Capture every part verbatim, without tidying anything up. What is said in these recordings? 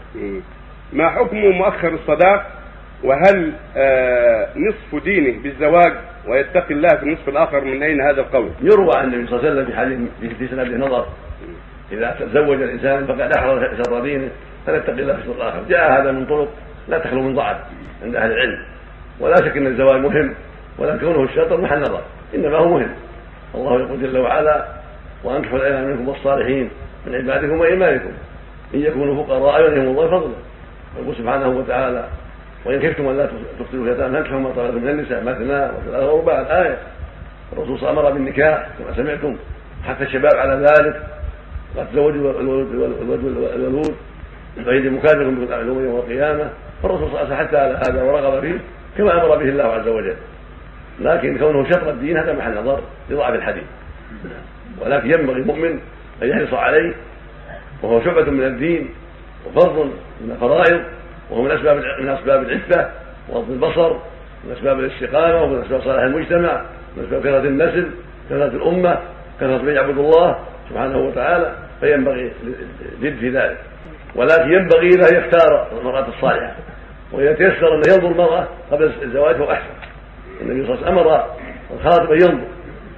ما حكم مؤخر الصداق؟ وهل آه نصف دينه بالزواج ويتقي الله في النصف الآخر؟ من أين هذا القول؟ يروى عن النبي صلى الله عليه وسلم في حديث في سنده نظر: إذا تزوج الإنسان فقد أحرز شر دينه فليتقي الله في النصف الآخر. جاء هذا من طرق لا تخلو من ضعف عند أهل العلم، ولا شك أن الزواج مهم، ولا كونه الشطر محل نظر، إنما هو مهم. الله يقول جل وعلا: وأنكحوا الأيام منكم والصالحين من عبادكم وإيمانكم إن يكونوا فقراء يغنيهم الله فضله. ويقول سبحانه وتعالى: وإن خفتم ألا تقتلوا اليتامى فانكحوا ما طاب لكم من النساء مثنى وثلاث ورباع. الآية. الرسول صلى الله عليه وسلم أمر بالنكاح كما سمعتم، حتى الشباب على ذلك. قد تزوجوا الولود فإن مكافئكم بالأعلوم يوم القيامة. فالرسول صلى الله عليه وسلم حتى على هذا ورغب فيه كما أمر به الله عز وجل. لكن كونه شطر الدين هذا محل نظر لضعف الحديث، ولكن ينبغي المؤمن أن يحرص عليه، وهو شعبة من الدين وفرض من الفرائض، وهو من أسباب من أسباب العفة وغض البصر، من أسباب الاستقامة، ومن أسباب صلاح المجتمع، من أسباب كثرة النسل، كثرة الأمة، كثرة من يعبد الله سبحانه وتعالى. فينبغي الجد في ذلك، ولكن ينبغي له أن يختار المرأة الصالحة، وإذا تيسر أن ينظر المرأة قبل الزواج فهو أحسن. النبي صلى الله عليه وسلم أمر الخاطب أن ينظر.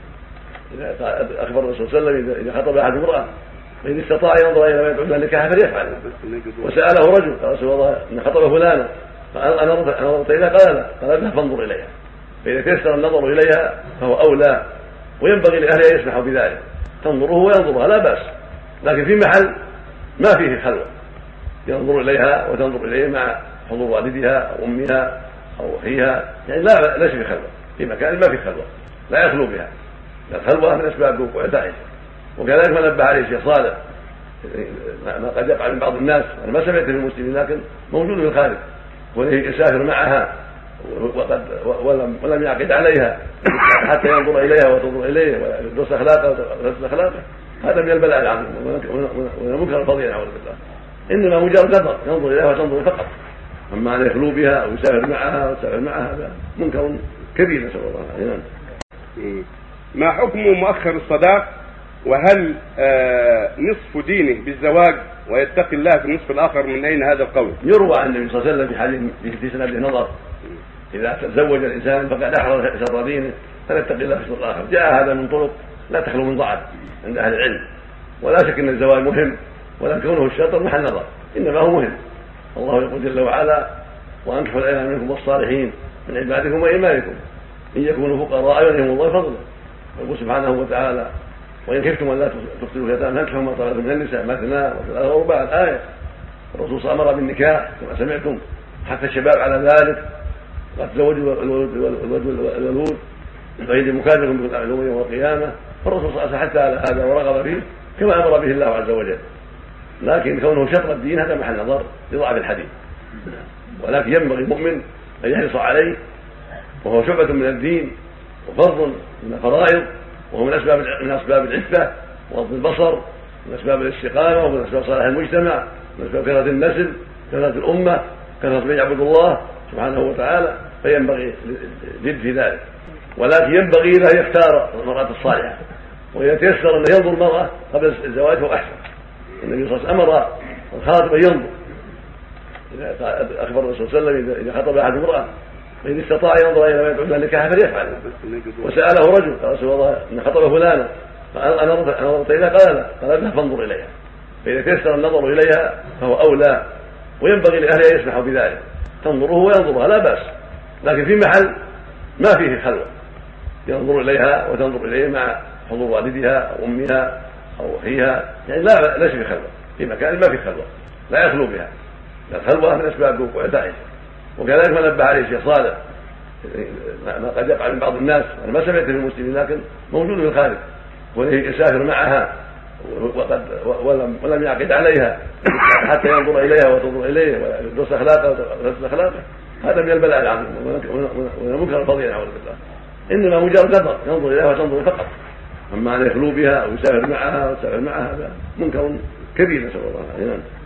أخبر الرسول صلى الله عليه وسلم: إذا خطب أحد امرأة فإن استطاع ينظر إلى ما يدعو إلى النكاح فليفعل. وسأله رجل: يا رسول الله إن خطب فلانا فأنا نظرت إليها، قال لا، قال اذهب فانظر إليها. فإذا تيسر النظر إليها فهو أولى، وينبغي لأهلها أن يسمحوا بذلك، تنظره وينظرها لا بأس، لكن في محل ما فيه خلوة، ينظر إليها وتنظر إليه مع حضور والدها أو أمها أو أخيها، يعني لا ليس في خلوة، في مكان ما في خلوة لا يخلو بها. الخلوة من أسباب وقوع الفاحشة. وكذلك ما نبه عليه الشيخ صالح ما قد يقع من بعض الناس، أنا ما سمعت في المسلمين لكن موجود في الخارج، وليه يسافر معها وقد ولم, ولم يعقد عليها حتى ينظر إليها وتنظر إليه ويدرس أخلاقه ويدرس أخلاقه. هذا من البلاء العظيم ومن المنكر الفظيع نعوذ بالله. إنما مجرد نظر ينظر إليها وتنظر فقط، أما أن يخلو بها أو يسافر معها أو يسافر معها هذا منكر كبير، نسأل الله العافية. ما حكم مؤخر الصداق؟ وهل آه نصف دينه بالزواج ويتقي الله في النصف الآخر؟ من أين هذا القول؟ يروى عن النبي صلى الله عليه وسلم في حديث في سنده نظر: إذا تزوج الإنسان فقد أحرز شر دينه فليتقي الله في النصف الآخر. جاء هذا من طرق لا تخلو من ضعف عند أهل العلم، ولا شك أن الزواج مهم، ولا كونه الشطر محل نظر، إنما هو مهم. الله يقول جل وعلا: وأنكحوا الأيام منكم والصالحين من عبادكم وإيمانكم إن يكونوا فقراء يغنيهم الله فضله. ويقول سبحانه وتعالى: وإن خفتم ألا تقتلوا اليتامى فانكحوا ما طاب لكم من النساء مثنى وثلاث ورباع. الآية. الرسول صلى الله عليه وسلم أمر بالنكاح كما سمعتم، حتى الشباب على ذلك. قد تزوجوا الولود فإن مكافئكم بالأعلوم يوم القيامة. فالرسول صلى الله عليه وسلم حتى على هذا ورغب فيه كما أمر به الله عز وجل. لكن كونه شطر الدين هذا محل نظر لضعف الحديث، ولكن ينبغي المؤمن أن يحرص عليه، وهو شعبة من الدين وفرض من الفرائض، وهو من أسباب من أسباب العفة وغض البصر، من أسباب الاستقامة، ومن أسباب صلاح المجتمع، من أسباب كثرة النسل، كثرة الأمة، كثرة من يعبد الله سبحانه وتعالى. فينبغي الجد في ذلك، ولكن ينبغي له أن يختار المرأة الصالحة، وإذا تيسر أن ينظر المرأة قبل الزواج فهو أحسن. النبي صلى الله عليه وسلم أمر الخاطب أن ينظر. أخبر الرسول صلى الله عليه وسلم: إذا خطب أحد امرأة فإن استطاع ينظر إلى ما يدعو إلى النكاح فليفعل. وسأله رجل: يا رسول الله إن خطب فلانا فأنا نظرت إليها، قال لا، قال اذهب فانظر إليها. فإذا تيسر النظر إليها فهو أولى، وينبغي لأهلها أن يسمحوا بذلك، تنظره وينظرها لا بأس، لكن في محل ما فيه خلوة، ينظر إليها وتنظر إليه مع حضور والدها أو أمها أو أخيها، يعني لا ليس في خلوة، في مكان ما في خلوة لا يخلو بها. الخلوة من أسباب وقوع الفاحشة. وكذلك ما نبه عليه الشيخ صالح ما قد يقع من بعض الناس، أنا ما سمعت في المسلمين لكن موجود في الخارج، وليه يسافر معها وقد ولم, ولم يعقد عليها حتى ينظر إليها وتنظر إليه ويدرس أخلاقه ويدرس أخلاقه. هذا من البلاء العظيم ومن المنكر الفظيع نعوذ بالله. إنما مجرد نظر ينظر إليها وتنظر فقط، أما أن يخلو بها أو يسافر معها أو يسافر معها هذا منكر كبير، نسأل الله العافية.